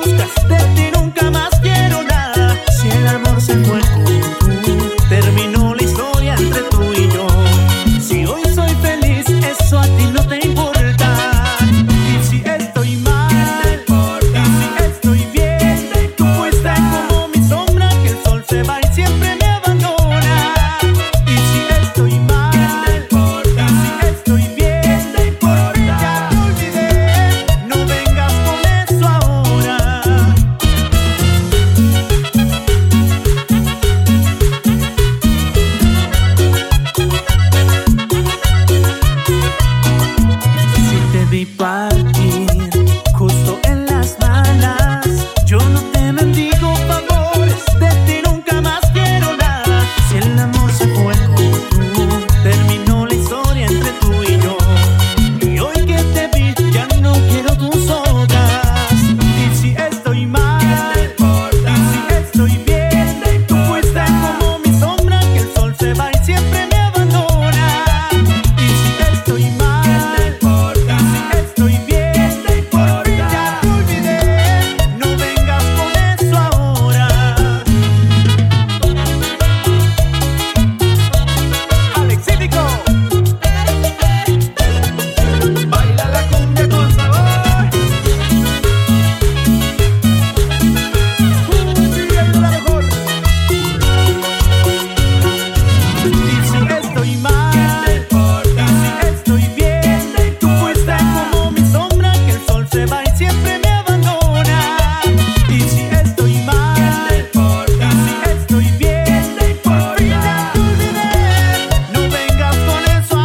buscas, de ti nunca más quiero nada. Si el amor se fue como tú, terminó la historia entre tú y yo. Si hoy soy feliz, eso a ti no te importa. Y si estoy mal, y si estoy bien, tú fuiste como mi sombra, que el sol se va y siempre me abandona. Y si estoy mal, y si estoy bien, por fin ya te olvidé. No vengas con eso ahora. Si te vi partir justo en las malas, yo no te mendigo favores, de ti nunca más quiero nada. Si el amor se fue como tú, terminó la historia entre tú y yo. Y hoy que te vi, ya no quiero tus obras. Y si estoy mal, y si estoy bien, tú fuiste como mi sombra, que el sol se va y siempre me abandona. Y si estoy mal, y si estoy bien, por fin ya te olvidé. No vengas con eso ahora. Alexítico, baila la cumbia con sabor. Viviendo la mejor. Y si estoy mal, y si estoy bien, tú fuiste como mi sombra, que el sol se va y siempre me abandona. Y si estoy mal, y si estoy bien, por fin ya te olvidé. No vengas con eso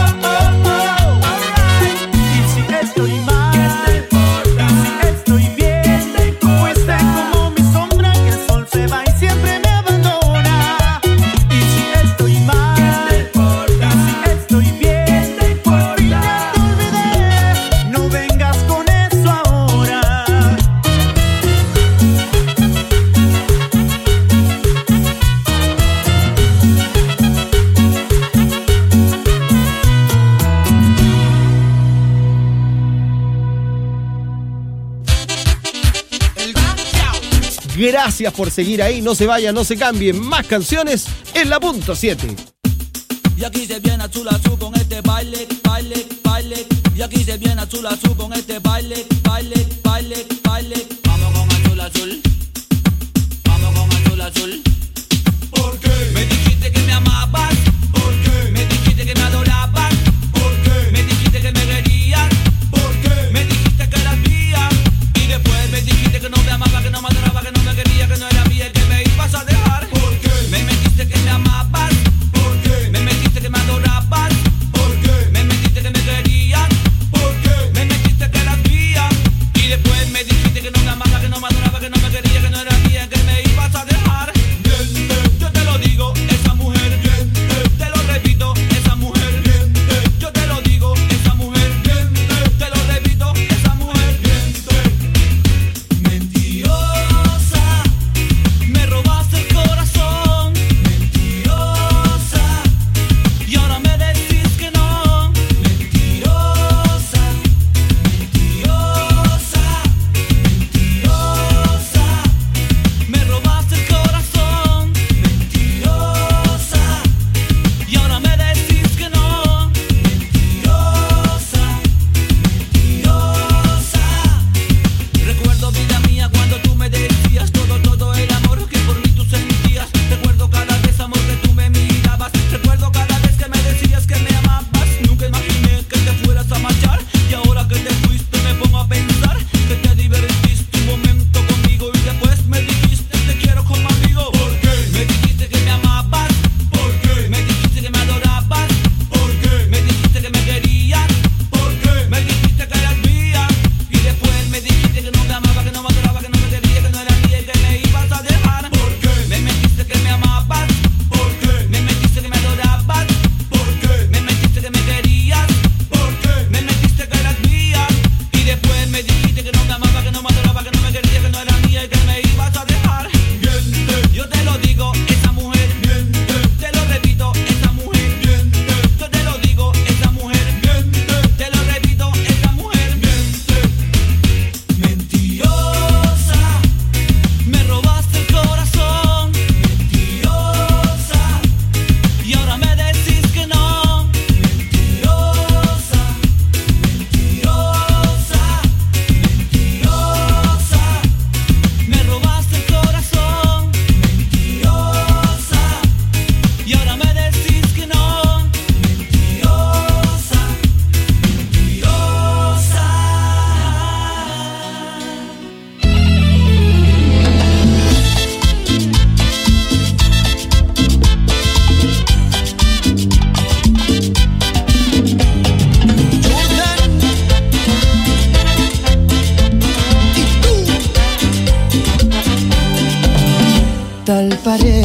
alright. Y si estoy mal, y si estoy bien, tú fuiste como mi sombra, que el sol se va y siempre me abandona. Y si estoy mal, y si estoy bien, por fin ya te olvidé. No vengas con eso ahora. Gracias por seguir ahí, no se vayan, no se cambien. Más canciones en la punto 7. Y aquí se viene Azul Azul con este baile, baile, baile. Y aquí se viene Azul Azul con este baile, baile, baile, baile. Vamos con Azul Azul. Vamos con Azul Azul. ¿Por qué? Me dijiste que me amabas. ¿Por qué? Me dijiste que me adorabas. ¿Por qué? Me dijiste que me querías. ¿Por qué? Me dijiste que eras mía. Y después me dijiste que no me amabas, que no me adorabas, que no me querías, que no era mía, que me ibas a dejar. ¿Por qué? Me metiste que me amabas. ¿Por qué? Me metiste que me adorabas. ¿Por qué? Me metiste que me querías. ¿Por qué? Me metiste que eras mía. Y después me dijiste que no me amabas.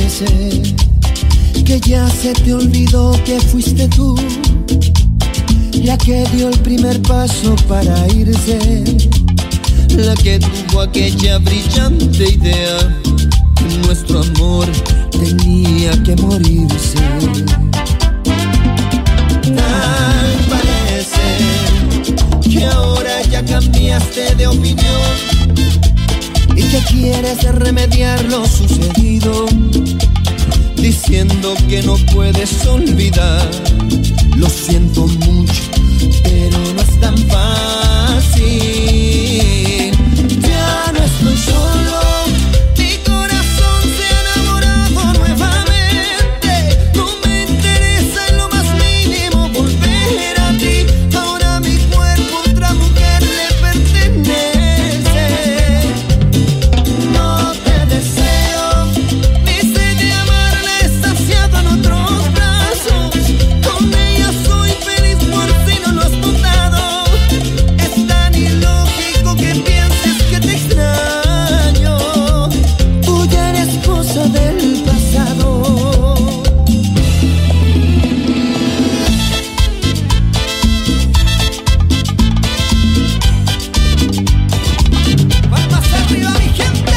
parece que ya se te olvidó que fuiste tú la que dio el primer paso para irse, la que tuvo aquella brillante idea que nuestro amor tenía que morirse. Tal parece que ahora ya cambiaste de opinión y que quieres remediar lo sucedido, diciendo que no puedes olvidar. Lo siento mucho, pero no es tan fácil. Ya no estoy solo, mi corazón se ha enamorado nuevamente. No me interesa en lo más mínimo volver a ti. Ahora mi cuerpo a otra mujer le pertenece. No te deseo, mi sed de amarla es saciado en otros brazos. Con ella soy feliz por si no lo has notado. Es tan ilógico que pienses que te extraño. Tú ya eres cosa del pasado. ¡Palmas arriba, mi gente!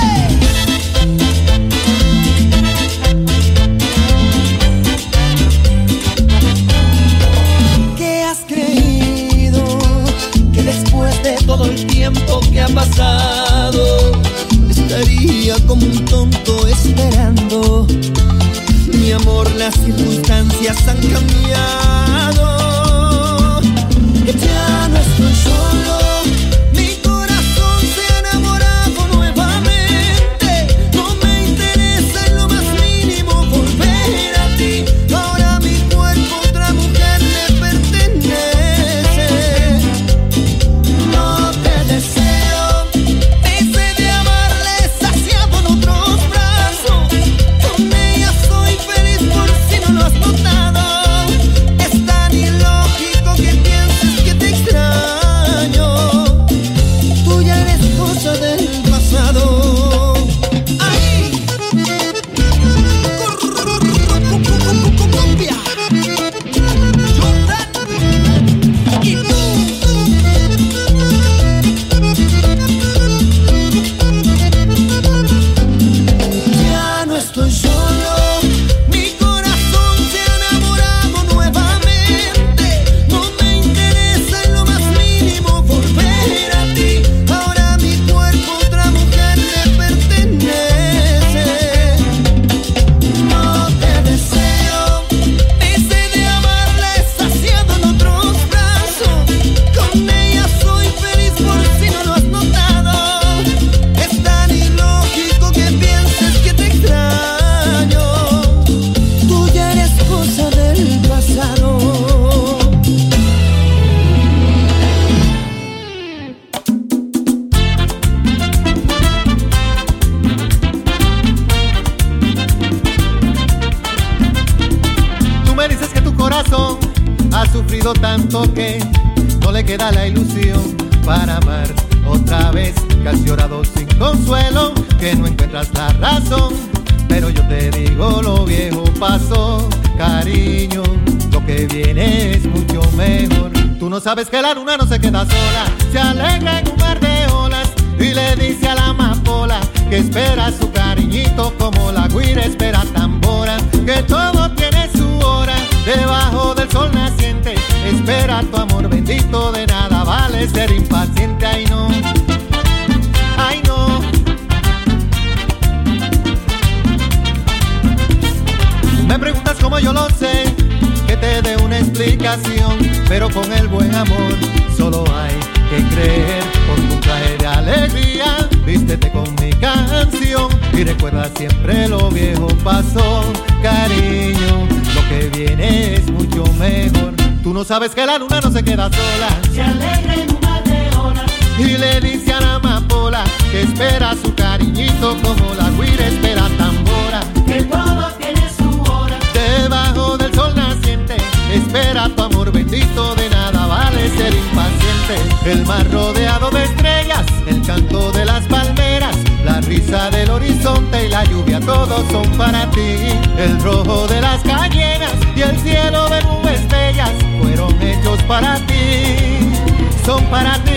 ¿Qué has creído? Que después de todo el tiempo que ha pasado estaría como un tonto esperando. Mi amor, las circunstancias han cambiado. Ya no estoy solo, mi corazón se ha enamorado nuevamente. No me interesa en lo más mínimo volver a ti. Ahora mi cuerpo a otra mujer le pertenece. No te deseo, mi sed de amarla es saciado en otros brazos. Con ella soy feliz por si no lo has notado. Es tan ilógico que pienses que te extraño. Tú ya eres cosa del pasado. ¡Ay! Colombia, Jordan y tú. Ya no estoy solo, mi corazón se ha enamorado nuevamente. No me interesa en lo más mínimo volver a ti. Ahora mi cuerpo a otra mujer le pertenece. No te deseo, mi sed de amarla es saciado en otros brazos. Con ella soy feliz por si no lo has notado. Es tan ilógico que pienses que te extraño. Tú ya eres cosa del pasado. Tú me dices que tu corazón ha sufrido tanto que no le queda la ilusión para amar otra vez, que has llorado sin consuelo, que no encuentras la razón. Pero yo te digo, lo viejo pasó, cariño, lo que viene es mucho mejor. Tú no sabes que la luna no se queda sola, se alegra en un mar de olas y le dice a la amapola que espera su cariñito como la guira espera tambora, que todo tiene su hora debajo del sol naciente. Espera tu amor bendito, de nada vale ser impaciente. Ay no, ay no. Me preguntas cómo yo lo sé, que te dé una explicación, pero con el buen amor solo hay que creer. Por tu traje de alegría, vístete con mi canción y recuerda siempre lo viejo pasó, cariño, lo que viene es mucho mejor. Tú no sabes que la luna no se queda sola, Se alegra en un mar de olas. y le dice a la amapola que espera su cariñito como la guira espera tambora, Que todo tiene su hora. debajo del sol naciente. Espera tu amor bendito, de nada vale ser impaciente. El mar rodeado de estrellas, el canto de las palmeras, la risa del horizonte y la lluvia, todos son para ti. El rojo de las cañeras y el cielo de nubes bellas fueron hechos para ti, son para ti.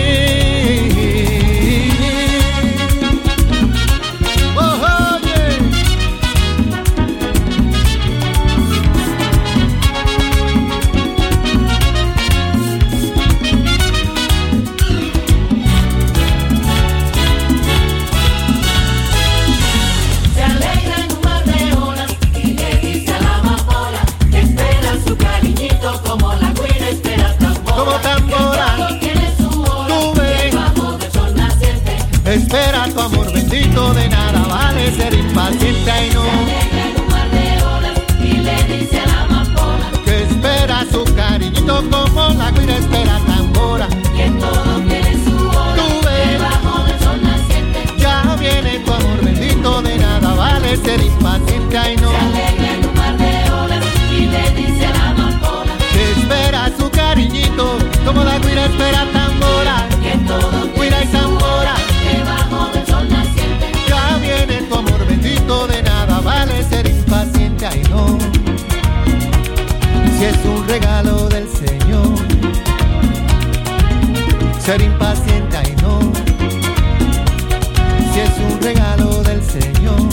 Espera tu amor bendito, de nada vale ser impaciente, ay no. Se alegra en un mar de olas y le dice a la amapola que espera su cariñito como la guira espera tambora. que todo tiene su hora, debajo del sol naciente. Ya viene tu amor bendito, de nada vale ser impaciente, ay no. Se alegra en un mar de olas y le dice a la amapola que espera su cariñito como la guira espera tambora. que todo Guira y tambora. debajo del sol naciente. Ya viene tu amor bendito, de nada vale ser impaciente, ay no. Si es un regalo del Señor, ser impaciente, ay no. Si es un regalo del Señor.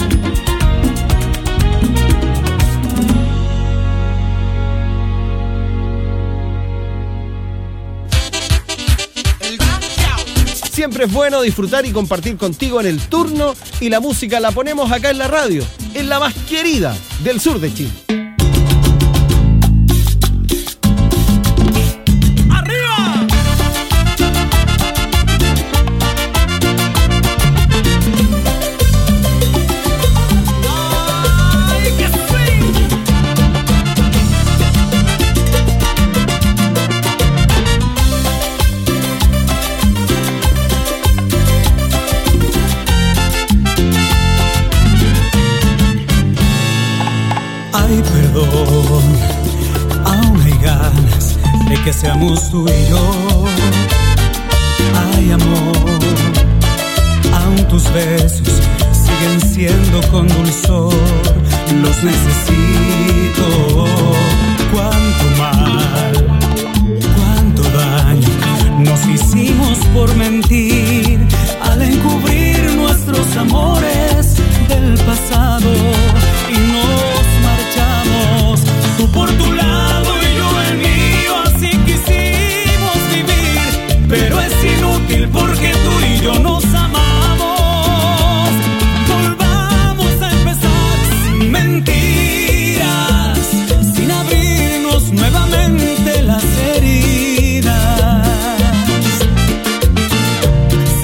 Siempre es bueno disfrutar y compartir contigo en el turno, y la música la ponemos acá en la radio, en la más querida del sur de Chile. Ay, perdón, aún hay ganas de que seamos tú y yo. Ay, amor, aún tus besos siguen siendo con dulzor. Los necesito. Cuánto mal, cuánto daño nos hicimos por mentir al encubrir nuestros amores del pasado y nos marchamos, tú por tu lado y yo el mío, así quisimos vivir, pero es inútil porque tú y yo nos amamos. Volvamos a empezar sin mentiras, sin abrirnos nuevamente las heridas.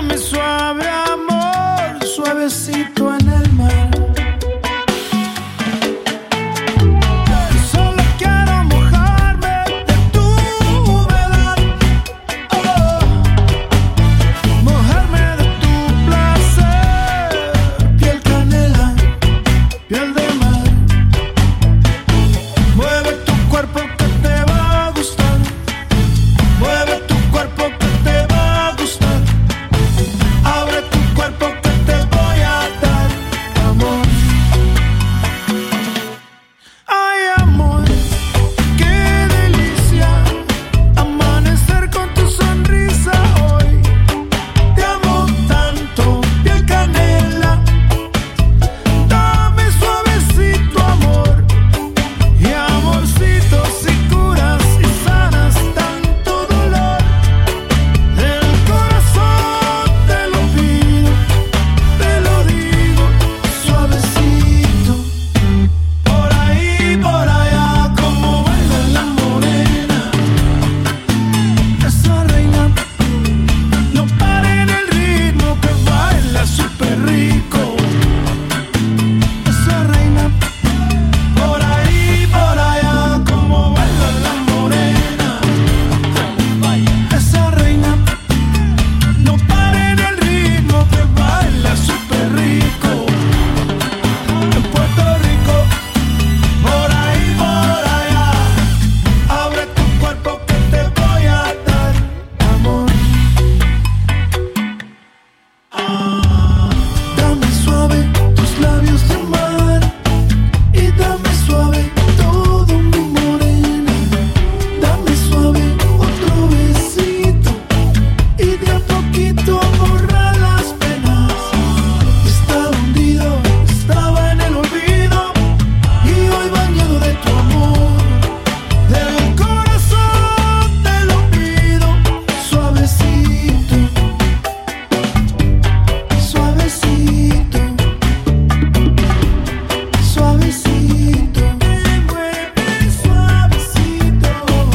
Dame suave amor, suavecito en el mar. Solo quiero mojarme de tu humedad, mojarme de tu placer. Piel canela, piel de mar. Mueve tu cuerpo que te va a gustar. Mueve tu cuerpo que te va a gustar. Abre tu cuerpo que te voy a dar amor. Ay, amor, qué delicia amanecer con tu sonrisa hoy. Te amo tanto, piel canela. Dame suavecito amor y amorcitos y curas y sanas tanto dolor. El corazón te lo pido, te lo digo, suavecito. Por ahí, por allá, como baila la morena. Esa reina, no paren el ritmo que baila súper rico. Esa reina. Por ahí, por allá, como baila la morena. Esa reina, no paren el ritmo que baila súper rico. En Puerto Rico, por ahí, por allá, abre tu cuerpo que te voy a dar amor. Dame suave tus labios de mar y dame suave todo mi morena. Dame suave otro besito y de a poquito borrar las penas. Estaba hundido, estaba en el olvido y hoy bañado de tu amor. Del corazón te lo pido, suavecito, suavecito, suavecito. Me mueve suavecito.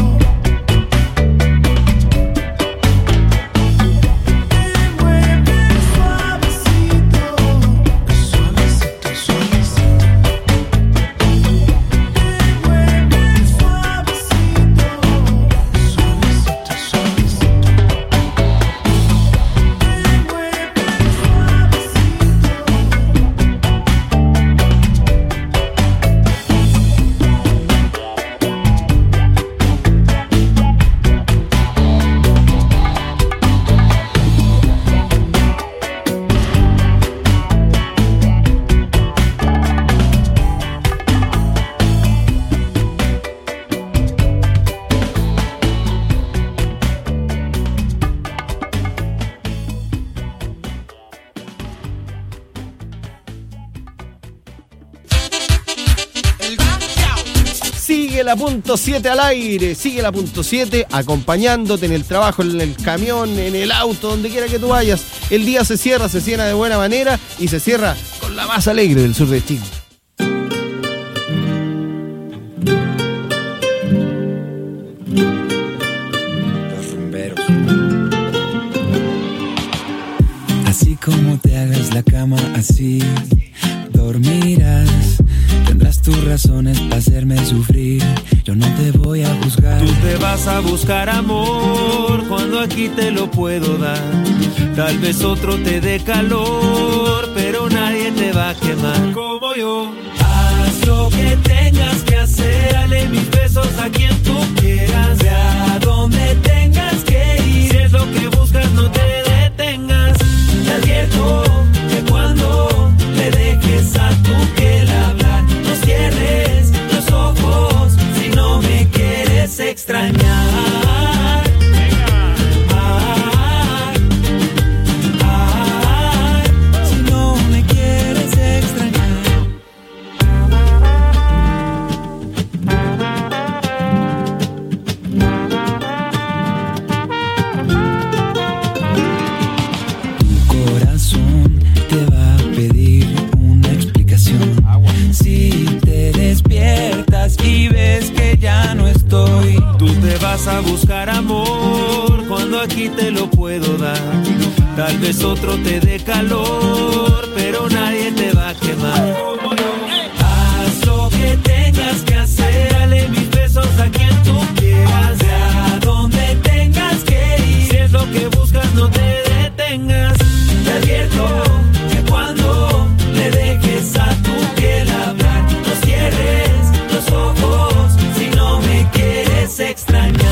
Me mueve suavecito. Suavecito, suavecito. Me mueve suavecito. Suavecito, suavecito. Sigue la punto 7 al aire, sigue la punto 7 acompañándote en el trabajo, en el camión, en el auto, donde quiera que tú vayas. El día se cierra de buena manera y se cierra con la más alegre del sur de Chile. Los rumberos. Así como te hagas la cama, así dormirás. Tendrás tus razones para hacerme sufrir. Yo no te voy a juzgar. Tú te vas a buscar amor cuando aquí te lo puedo dar. Tal vez otro te dé calor, pero nadie te va a quemar como yo. Haz lo que tengas que hacer. Dale mis besos a quien tú quieras. Ve a donde tengas que ir. Si es lo que buscas, no te detengas. Te advierto que cuando le dejes a tu piel hablar, no cierres los ojos si no me quieres extrañar. Si no me quieres extrañar. Tu corazón te va a pedir una explicación. Si te despiertas y ves que ya no estoy, Tú te vas a buscar amor cuando aquí te lo puedo dar. Tal vez otro te dé calor, pero nadie te va a quemar. Haz lo que tengas que hacer, dale mis besos a quien tú quieras, ve a donde tengas que ir. Si es lo que buscas, no te detengas. Te advierto que cuando le dejes a tu piel hablar, no cierres los ojos si no me quieres extrañar.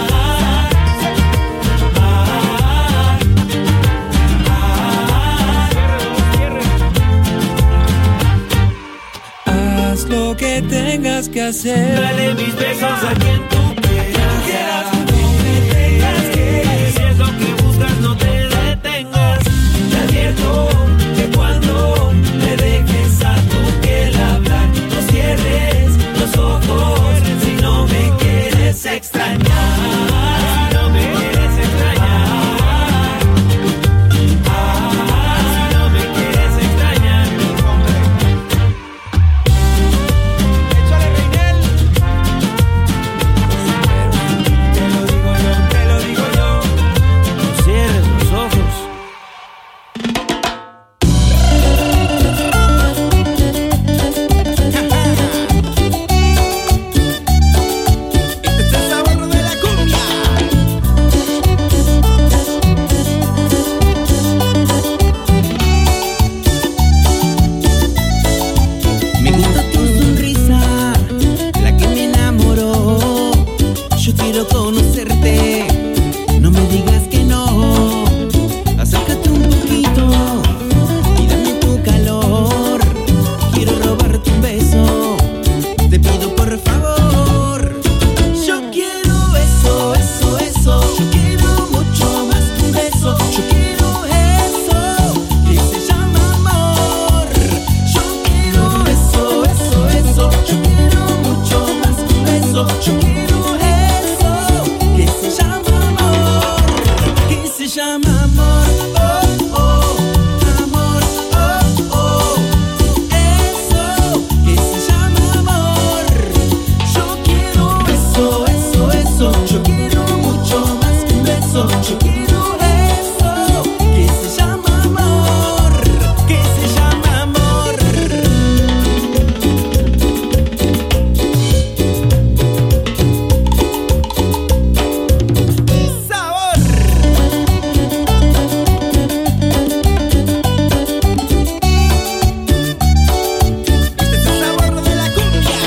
Haz lo que tengas que hacer. Dale mis besos a quien tú quieras, donde tengas que ir. Si es lo que buscas, no te detengas. Te advierto que cuando le dejes a tu piel hablar, no cierres los ojos si no me quieres extrañar. Si no me quieres extrañar. Si no me quieres extrañar. Échale, Reinel. Te lo digo yo. No cierres los ojos. Este es el sabor de la cumbia. Me gusta tu sonrisa, la que me enamoró. Yo quiero conocerte, no me digas que no. Acércate un poquito y dame tu calor. Quiero robarte un beso, te pido por favor. Yo quiero eso. Yo quiero mucho más que un beso. Yo quiero eso que se llama amor. Yo quiero eso. Yo quiero mucho más que un beso. Yo quiero eso que se llama amor. Que se llama amor. Oh, amor. Oh, eso que se llama amor. Yo quiero eso. Yo quiero mucho más que un beso. Yo quiero eso que se llama amor. Que se llama amor. Sabor. Este es el sabor de la cumbia.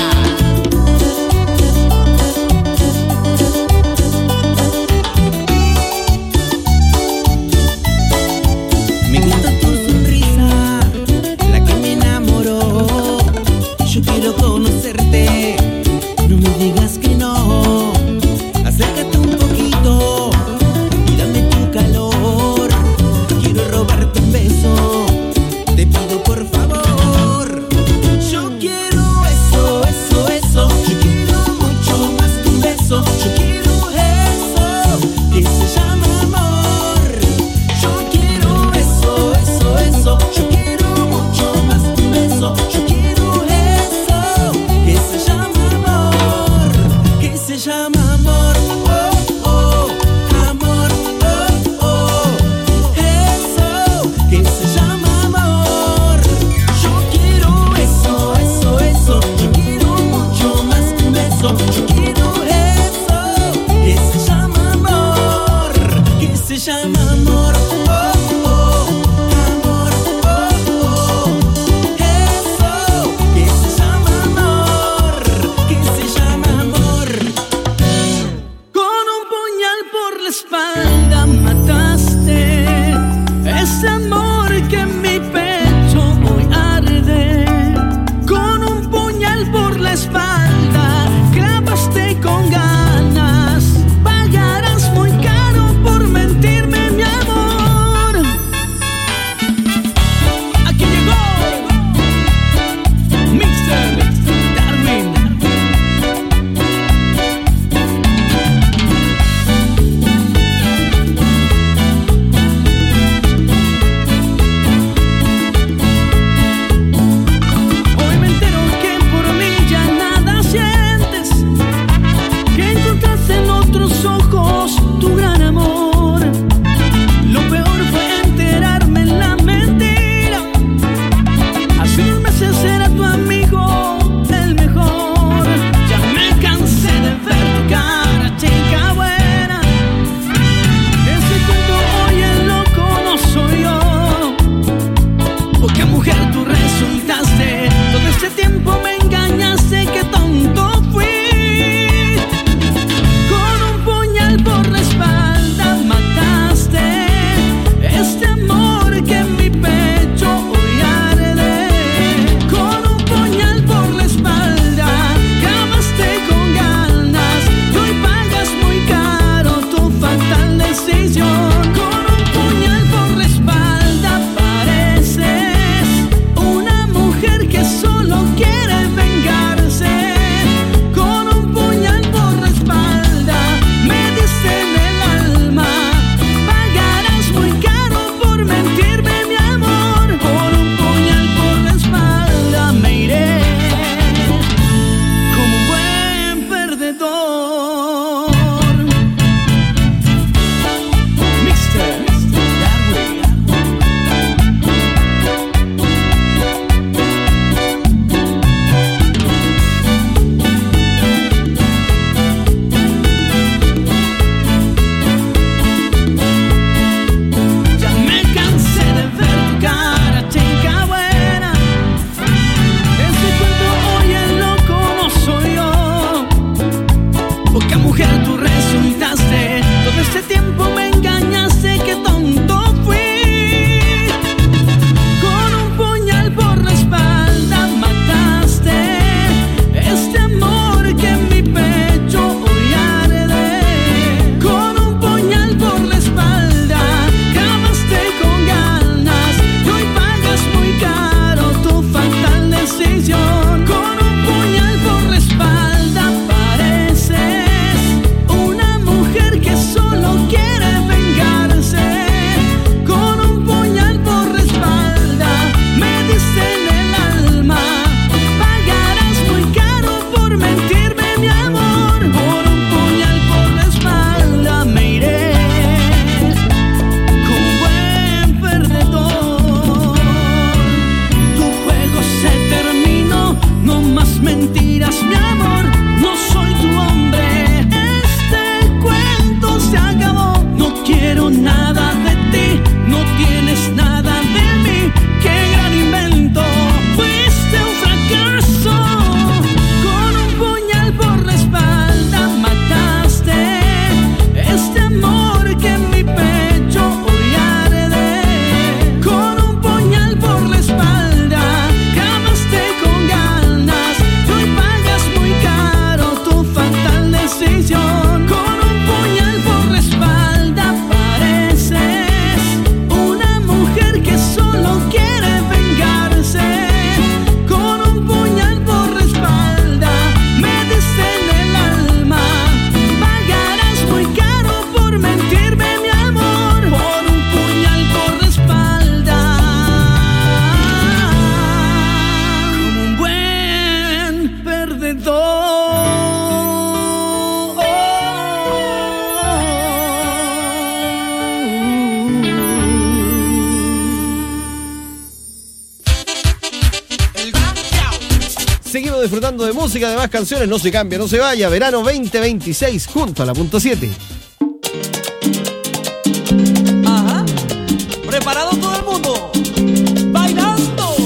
Me gusta tu sonrisa, la que me enamoró. Yo quiero conocerte, no me digas que no. Acércate un poquito y dame tu calor. Quiero robarte un beso, te pido por favor. Yo quiero eso. Yo quiero mucho más que un beso. Yo quiero eso que se llama amor. Yo quiero eso. Yo quiero mucho más que un beso. Yo quiero eso que se llama amor. Que se llama amor. Oh, amor. Oh, eso que se llama amor. Yo quiero eso. Yo quiero mucho más que un beso. Yo quiero eso que se llama amor. Que se llama amor. Oh, amor. Oh, eso que se llama amor. Que se llama amor. Con un puñal por la espalda mataste ese amor que en mi pecho hoy arde. Con un puñal por la espalda clavaste con ganas. Pagarás muy caro por mentirme, mi amor. Aquí llegó Mr. Darwin. disfrutando de música, de más canciones. No se cambia, no se vaya. Verano 2026 junto a la punto 7. Ajá. ¿Preparado todo el mundo? ¡Bailando!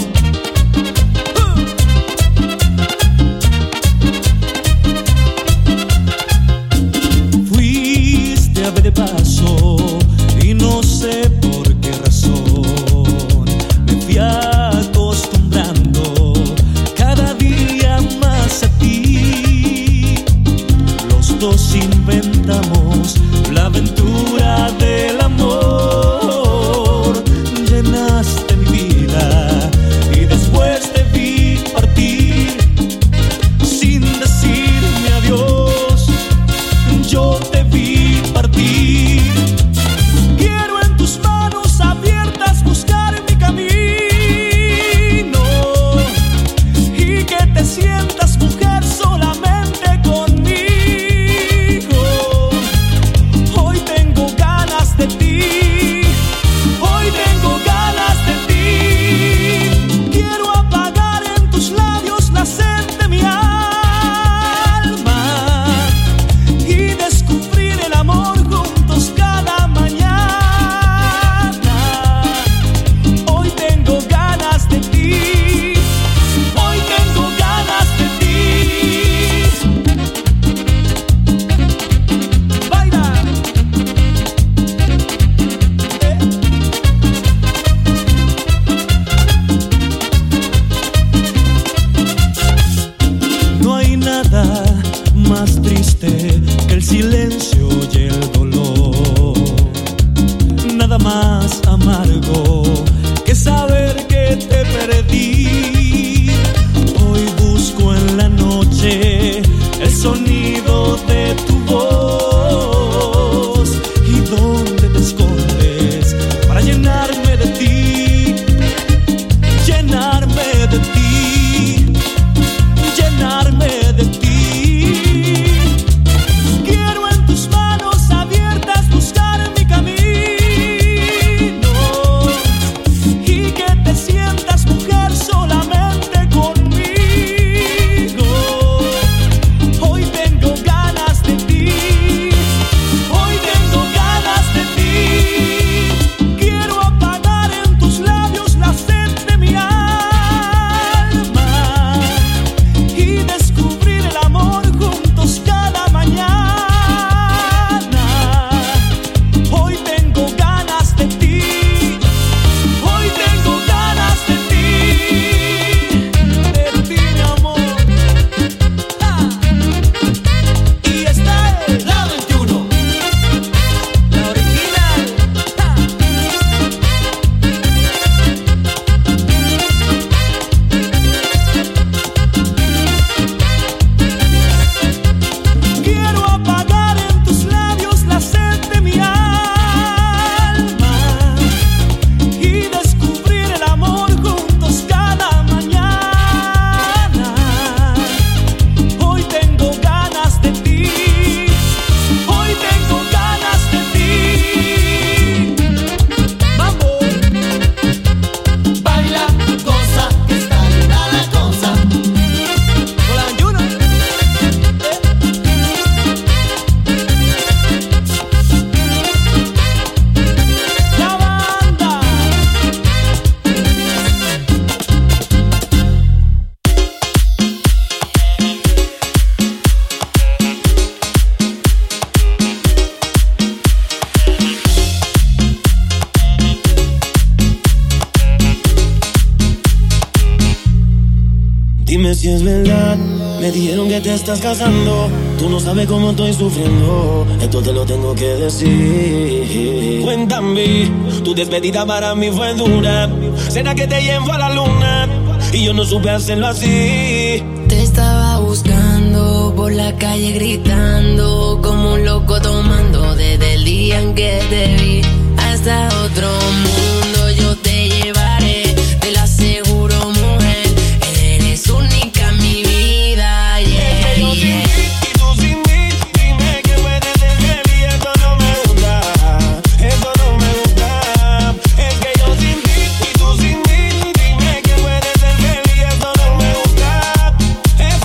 Fuiste ave de paso y no sé por qué razón me fui acostumbrando cada día más a ti. Los dos inventamos la aventura del amor. Llenaste mi vida y después te vi partir sin decirme adiós. Yo te vi partir. Quiero en tus manos abiertas buscar mi camino y que te sientas mujer solamente conmigo. Hoy tengo ganas de ti, hoy tengo ganas de ti. Quiero apagar en tus labios la sed de mi alma y descubrir el amor juntos cada mañana. Hoy tengo ganas de ti, hoy tengo ganas de ti. Baila. No hay nada más triste que el silencio y el dolor. Nada más amargo que saber que te perdí. Hoy busco en la noche el sonido de tu voz. ¿Y dónde te escondes para llenarme de ti? Llenarme de ti, llenarme de ti. Quiero en tus manos abiertas buscar mi camino y que te sientas mujer solamente conmigo. Hoy tengo ganas de ti, hoy tengo ganas de ti. Quiero apagar en tus labios la sed de mi alma y descubrir el amor juntos cada mañana. Hoy tengo ganas de ti, hoy tengo ganas de ti, mi amor. Y esta es la 21, la original. Quiero apagar en tus labios la sed de mi alma y descubrir el amor juntos cada mañana. Hoy tengo ganas de ti, hoy tengo ganas de ti. Vamos. Baila, goza, que está linda la cosa. Con la 21. La banda. Dime si es verdad, me dijeron que te estás casando. Tú no sabes cómo estoy sufriendo, esto te lo tengo que decir. Cuéntame, tu despedida para mí fue dura. Cena que te llevo a la luna y yo no supe hacerlo así. Te estaba buscando por la calle gritando como un loco tomando desde el día en que te vi. Hasta otro mundo yo te llevaré, te lo aseguro, mujer. Eres única en mi vida, yeah, yeah. Y tú sin mí, dime que puedes ser feliz. Esto no me gusta, esto no me gusta. Es que yo sin ti y tú sin mí, dime que puedes ser feliz. Esto no me gusta, esto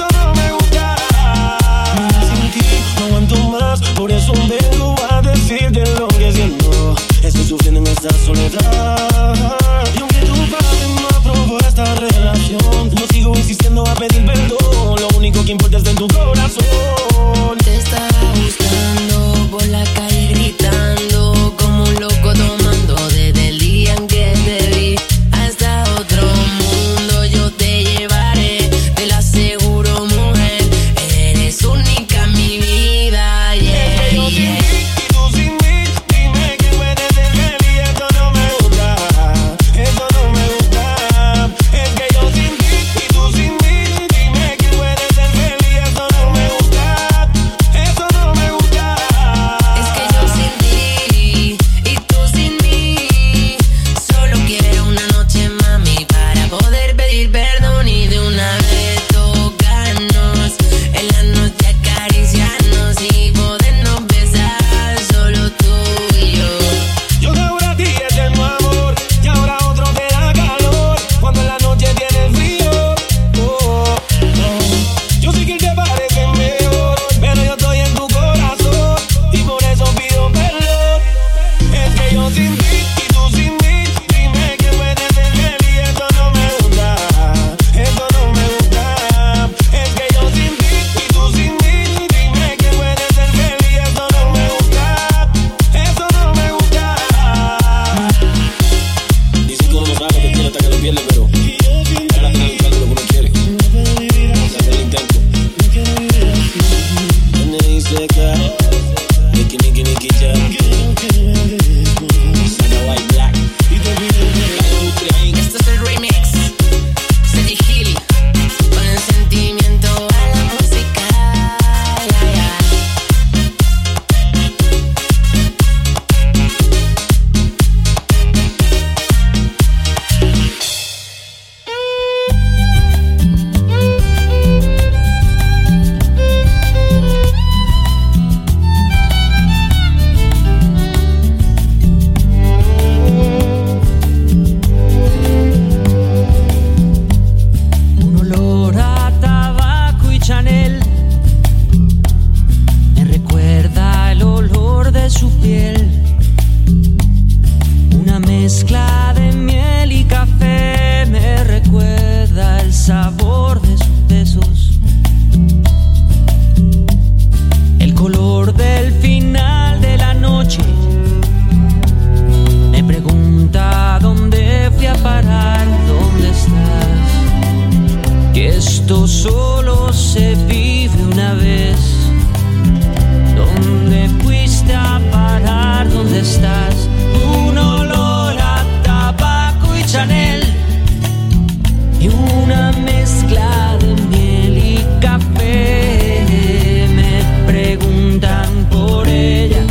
Esto solo se vive una vez. ¿Dónde fuiste a parar? ¿Dónde estás? Un olor a tabaco y Chanel y una mezcla de miel y café. Me preguntan por ella,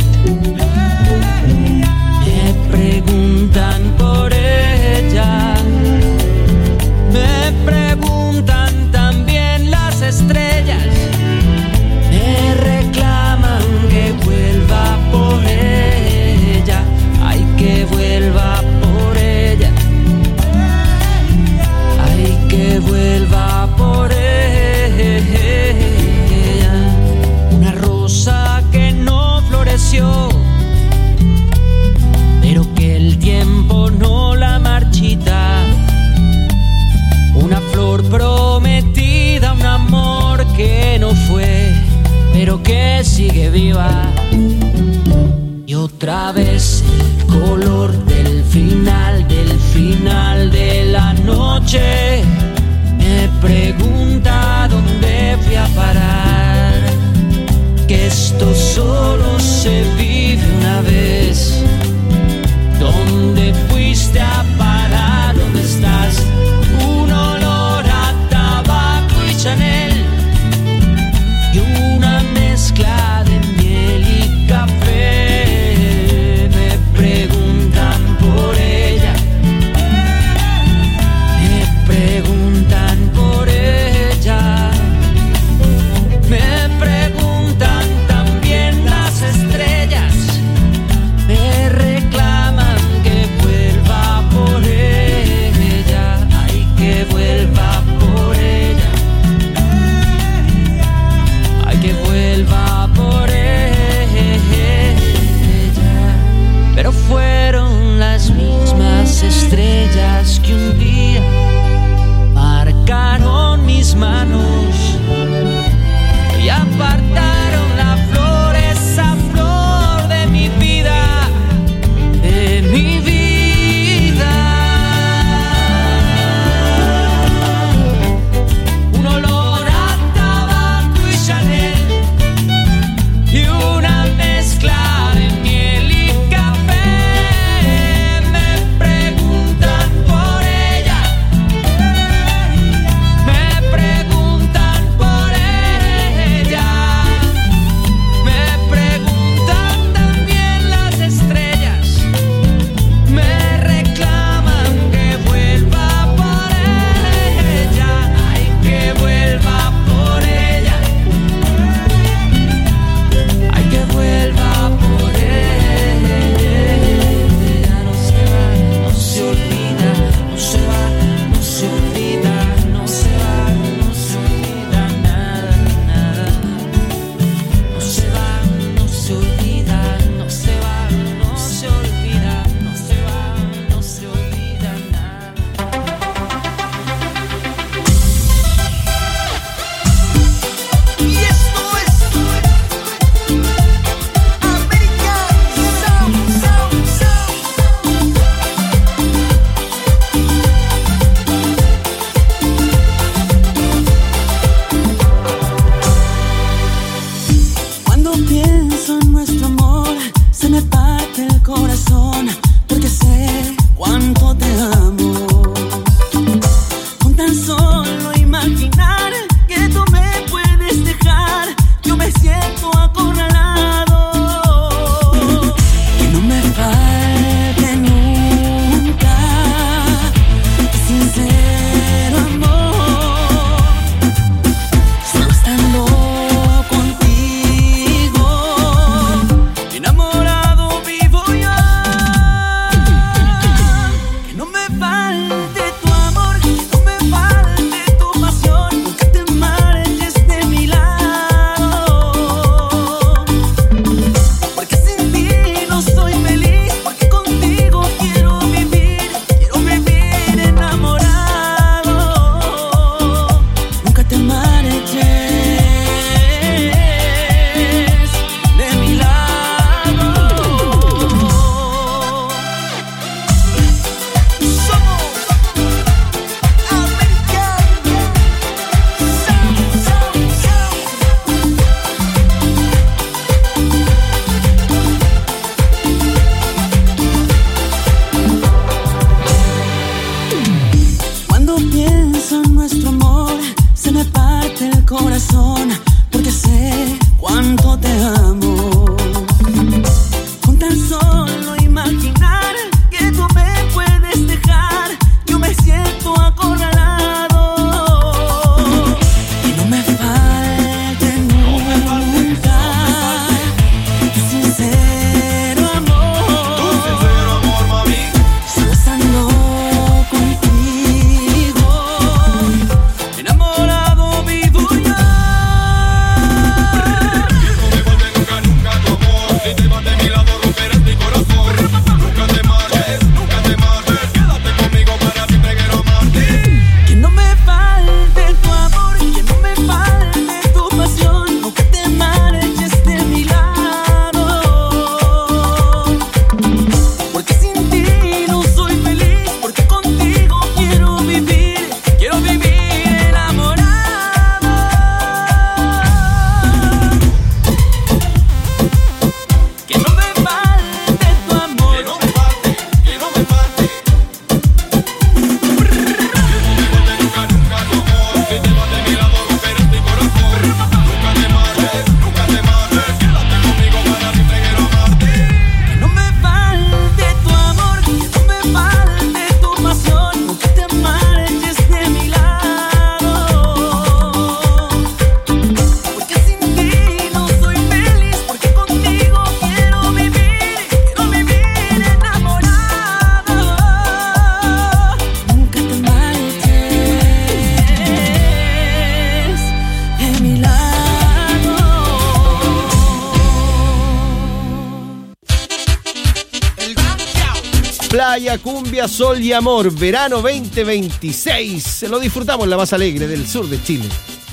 me preguntan por ella, me preguntan también las estrellas, me reclaman que vuelva por ella. corazón, porque sé cuánto te amo. Con tan solo imaginar que tú me puedes dejar, yo me siento acorralado. Y no me falte nunca tu sincero amor. Tu sincero amor, mami. Solo estando contigo, enamorado vivo yo. No me falte nunca, nunca tu amor. Si te vas de mi lado romperás mi corazón. Nunca te marches, quédate conmigo para siempre, quiero amarte. Que no me falte tu amor, que no me falte tu pasión. Nunca te marches de mi lado, porque sin ti no soy feliz, porque contigo quiero vivir enamorado. Que no me falte tu amor, que no me falte, que no me falte. Nunca, nunca tu amor. Si te vas de mi lado romperás mi corazón. Nunca te marches, quédate conmigo para siempre, quiero amarte. Que no me falte tu amor, que no me falte tu pasión. Nunca te marches de mi lado, porque sin ti no soy feliz, porque contigo quiero vivir enamorado. Nunca te marches de mi lado. Playa, cumbia, sol y amor, verano 2026. Lo disfrutamos en la más alegre del sur de Chile.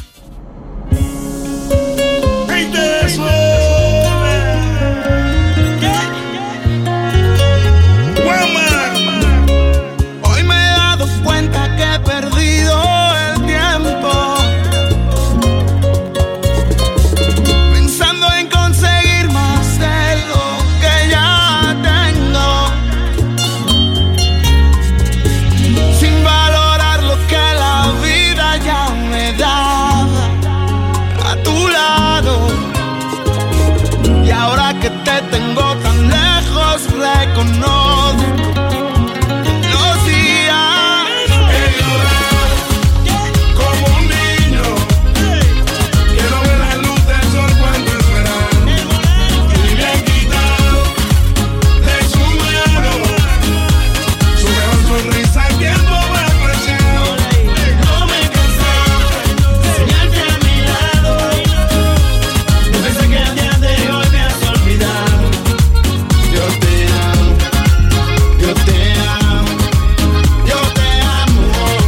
Hoy me he dado cuenta que he perdido el tiempo pensando en conseguir más de lo que ya tengo, sin valorar lo que la vida ya me da a tu lado. Y ahora que te tengo tan lejos, reconozco los días he llorado como un niño. Quiero ver la luz del sol cuando es verano, y me he quitado de su mano su mejor sonrisa, el tiempo me ha apreciado. No me he cansado de enseñarte a mi lado, desde que el día de hoy me has olvidado. Yo te amo, yo te amo, yo te amo.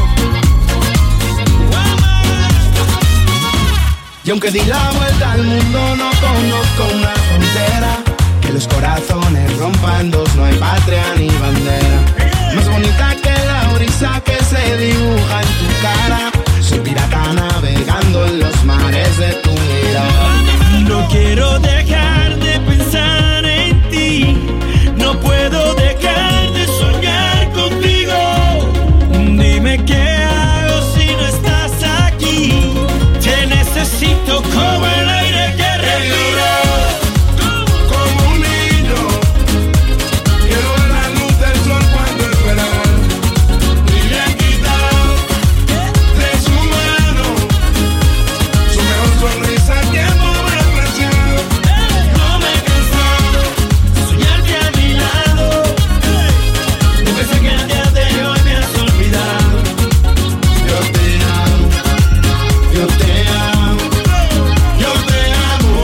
Y aunque di la vuelta al mundo, no conozco una frontera que los corazones rompan dos, no hay patria ni bandera. Más bonita que la brisa que se dibuja en tu cara, soy pirata navegando en los mares de tu mirada. No quiero dejar de pensar en ti, no puedo dejar de soñar contigo. Dime qué hago si no estás aquí, te necesito como el aire que respiro. Como un niño, quiero ver la luz del sol cuando es verano, y me han quitado de su mano su mejor sonrisa, el tiempo me ha apreciado. No me he cansado de soñarte a mi lado, desde que el día de hoy me has olvidado. Yo te amo, yo te amo, yo te amo.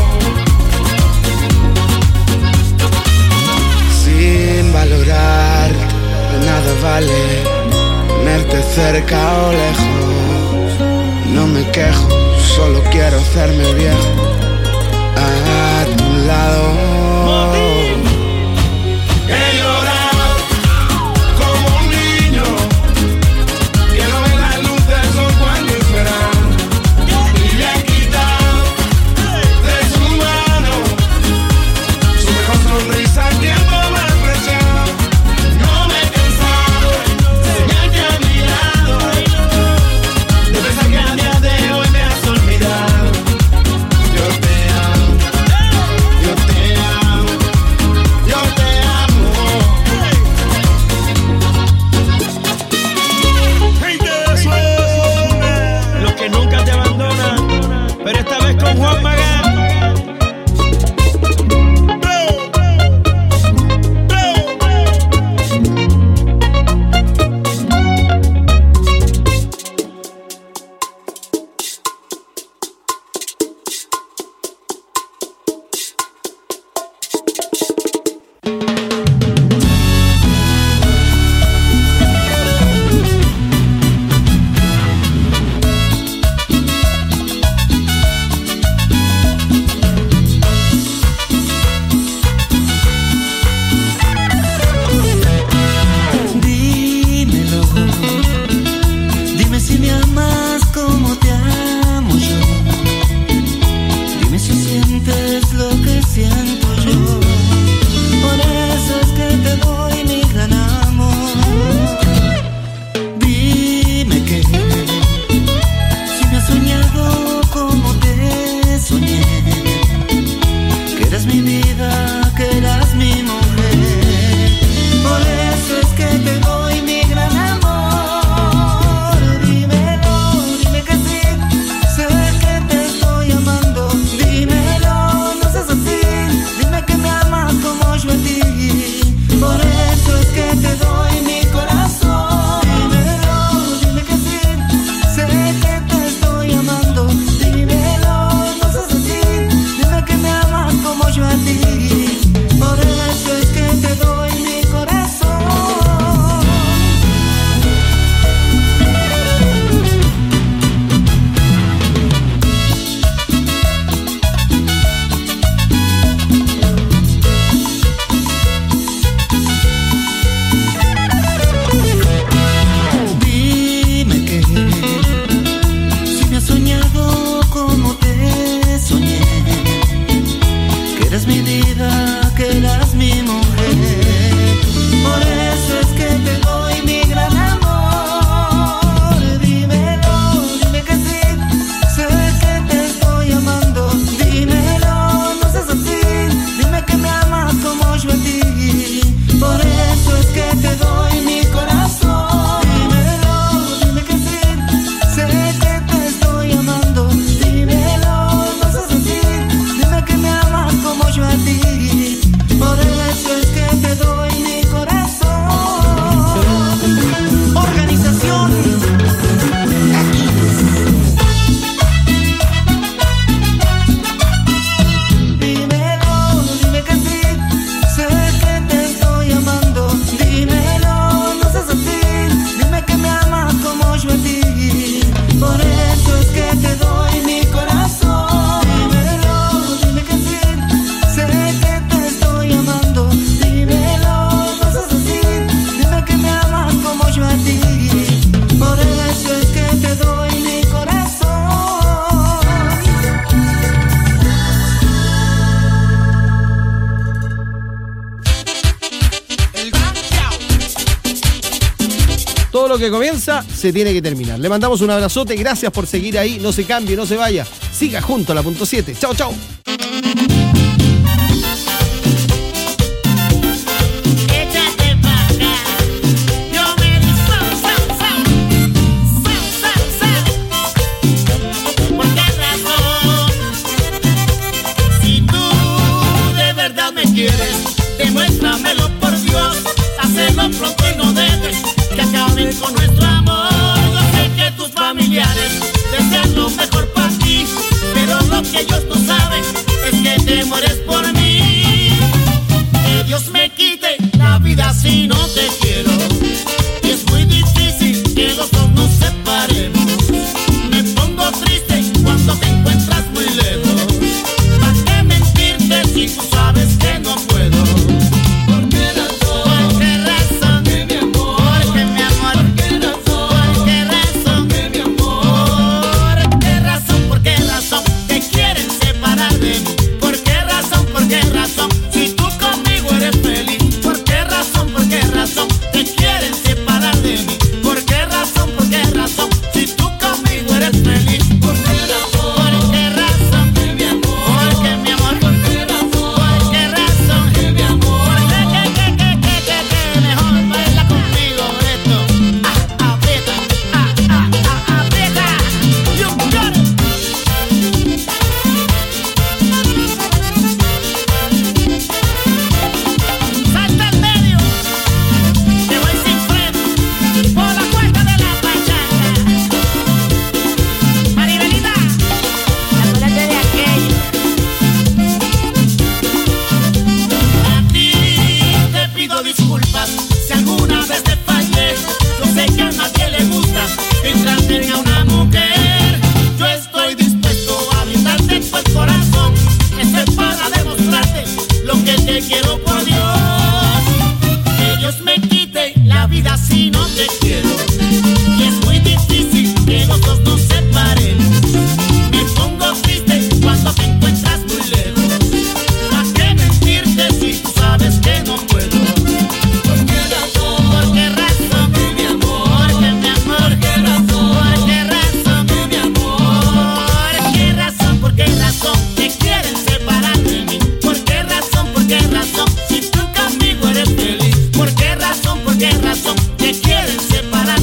Sin valorar, de nada vale tenerte cerca o lejos. No me quejo, solo quiero hacerme viejo a tu lado. He llorado como un niño, quiero ver la luz del sol cuando es verano, y le he quitado de su mano su mejor sonrisa, el tiempo me ha apreciado. No me he cansado de enseñarte a mi lado, de pensar que a día de hoy me has olvidado. Todo lo que comienza se tiene que terminar. Le mandamos un abrazote, gracias por seguir ahí, no se cambie, no se vaya, siga junto a la punto 7. Chao, chao. Échate pa' acá, yo me di ¿por qué razón? Si tú de verdad me quieres, demuéstramelo por Dios, hazlo pronto y no dejes que acaben con nuestro amor. Yo sé que tus familiares desean lo mejor para ti, pero lo que ellos no saben es que te mueres por mí. Que Dios me quite la vida si no te quiero.